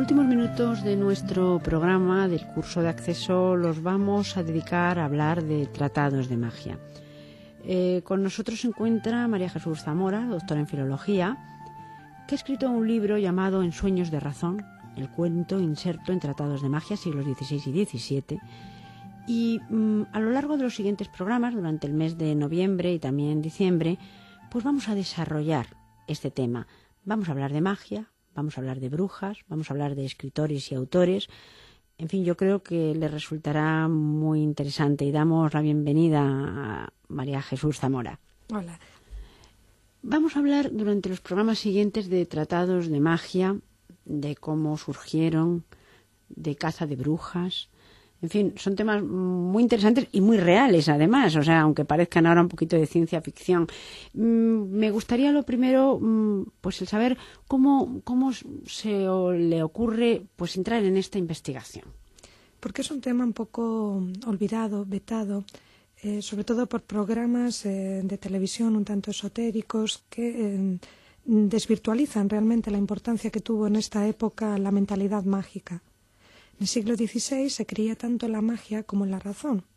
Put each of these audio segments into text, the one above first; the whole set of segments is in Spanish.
últimos minutos de nuestro programa del curso de acceso los vamos a dedicar a hablar de tratados de magia. Con nosotros se encuentra María Jesús Zamora, doctora en filología, que ha escrito un libro llamado En sueños de razón, el cuento inserto en tratados de magia siglos XVI y XVII. Y a lo largo de los siguientes programas, durante el mes de noviembre y también diciembre, pues vamos a desarrollar este tema. Vamos a hablar de magia, vamos a hablar de brujas, vamos a hablar de escritores y autores. En fin, yo creo que les resultará muy interesante y damos la bienvenida a María Jesús Zamora. Hola. Vamos a hablar durante los programas siguientes de tratados de magia, de cómo surgieron, de caza de brujas. En fin, son temas muy interesantes y muy reales, además, o sea, aunque parezcan ahora un poquito de ciencia ficción. Me gustaría lo primero, pues el saber cómo se le ocurre pues entrar en esta investigación. Porque es un tema un poco olvidado, vetado, sobre todo por programas de televisión un tanto esotéricos que desvirtualizan realmente la importancia que tuvo en esta época la mentalidad mágica. En el siglo XVI se creía tanto en la magia como en la razón.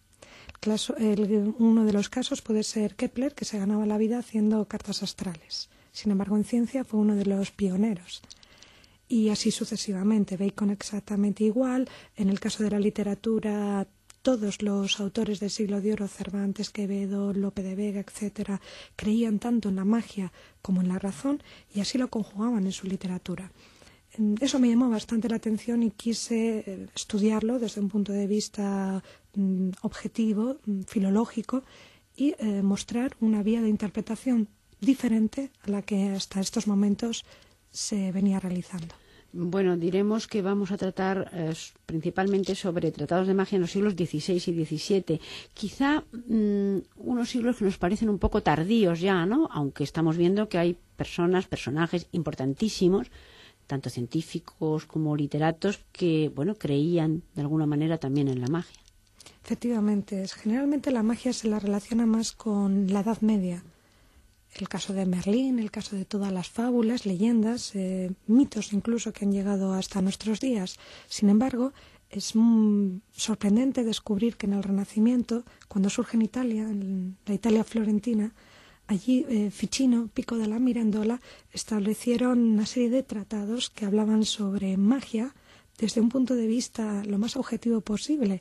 Uno de los casos puede ser Kepler, que se ganaba la vida haciendo cartas astrales. Sin embargo, en ciencia fue uno de los pioneros. Y así sucesivamente. Bacon exactamente igual. En el caso de la literatura, todos los autores del siglo de oro, Cervantes, Quevedo, Lope de Vega, etcétera, creían tanto en la magia como en la razón y así lo conjugaban en su literatura. Eso me llamó bastante la atención y quise estudiarlo desde un punto de vista objetivo, filológico, y mostrar una vía de interpretación diferente a la que hasta estos momentos se venía realizando. Bueno, diremos que vamos a tratar principalmente sobre tratados de magia en los siglos XVI y XVII. Quizá unos siglos que nos parecen un poco tardíos ya, ¿no? Aunque estamos viendo que hay personajes importantísimos, tanto científicos como literatos, que creían de alguna manera también en la magia. Efectivamente, generalmente la magia se la relaciona más con la Edad Media. El caso de Merlín, el caso de todas las fábulas, leyendas, mitos incluso que han llegado hasta nuestros días. Sin embargo, es sorprendente descubrir que en el Renacimiento, cuando surge en Italia, en la Italia florentina, allí Ficino, Pico de la Mirandola, establecieron una serie de tratados que hablaban sobre magia desde un punto de vista lo más objetivo posible,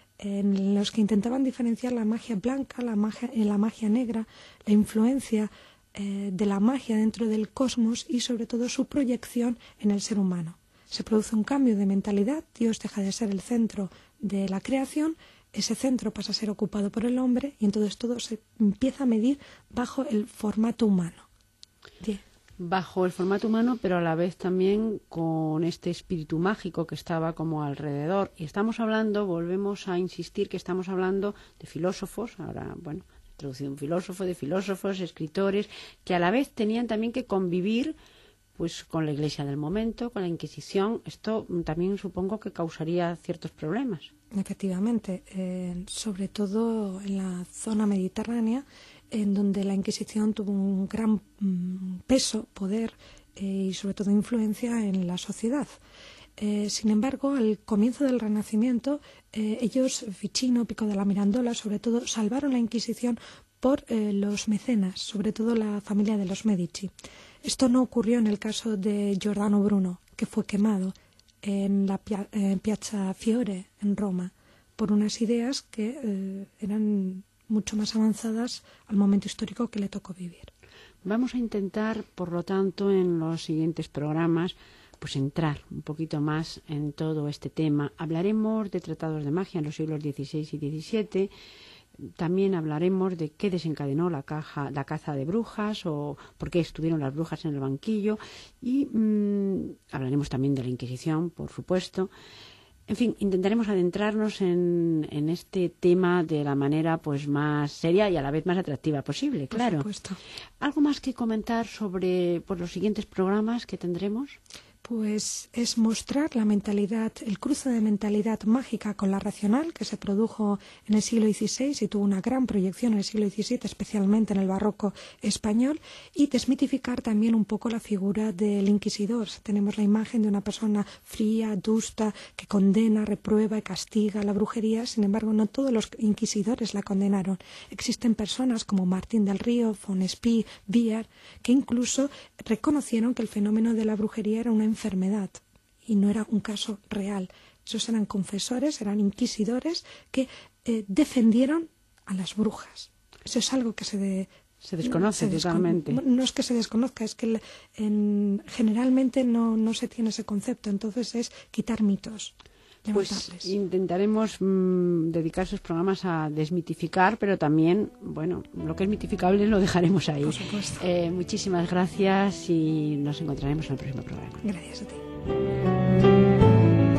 en los que intentaban diferenciar la magia blanca, la magia negra, la influencia de la magia dentro del cosmos y sobre todo su proyección en el ser humano. Se produce un cambio de mentalidad, Dios deja de ser el centro de la creación, ese centro pasa a ser ocupado por el hombre y entonces todo se empieza a medir bajo el formato humano. Bien. Bajo el formato humano, pero a la vez también con este espíritu mágico que estaba como alrededor. Y estamos hablando, volvemos a insistir que estamos hablando de filósofos, ahora, he traducido un filósofo, de filósofos, escritores, que a la vez tenían también que convivir pues con la Iglesia del momento, con la Inquisición. Esto también supongo que causaría ciertos problemas. Efectivamente, sobre todo en la zona mediterránea, en donde la Inquisición tuvo un gran peso, poder y sobre todo influencia en la sociedad. Sin embargo, al comienzo del Renacimiento, ellos, Ficino, Pico de la Mirandola, sobre todo, salvaron la Inquisición por los mecenas, sobre todo la familia de los Medici. Esto no ocurrió en el caso de Giordano Bruno, que fue quemado en la Piazza Fiore, en Roma, por unas ideas que eran mucho más avanzadas al momento histórico que le tocó vivir. Vamos a intentar, por lo tanto, en los siguientes programas, pues entrar un poquito más en todo este tema. Hablaremos de tratados de magia en los siglos XVI y XVII. También hablaremos de qué desencadenó la caza de brujas o por qué estuvieron las brujas en el banquillo y hablaremos también de la Inquisición, por supuesto. En fin, intentaremos adentrarnos en este tema de la manera pues más seria y a la vez más atractiva posible, claro. Por supuesto. ¿Algo más que comentar sobre los siguientes programas que tendremos? Pues es mostrar la mentalidad, el cruce de mentalidad mágica con la racional que se produjo en el siglo XVI y tuvo una gran proyección en el siglo XVII, especialmente en el barroco español, y desmitificar también un poco la figura del inquisidor. Tenemos la imagen de una persona fría, adusta, que condena, reprueba y castiga la brujería. Sin embargo, no todos los inquisidores la condenaron. Existen personas como Martín del Río, von Spee, Bier, que incluso reconocieron que el fenómeno de la brujería era una enfermedad y no era un caso real. Esos eran confesores, eran inquisidores que defendieron a las brujas. Eso es algo que se desconoce totalmente. No es que se desconozca, es que generalmente no se tiene ese concepto. Entonces es quitar mitos. Pues intentaremos dedicar esos programas a desmitificar, pero también, bueno, lo que es mitificable lo dejaremos ahí. Por supuesto. Muchísimas gracias y nos encontraremos en el próximo programa. Gracias a ti.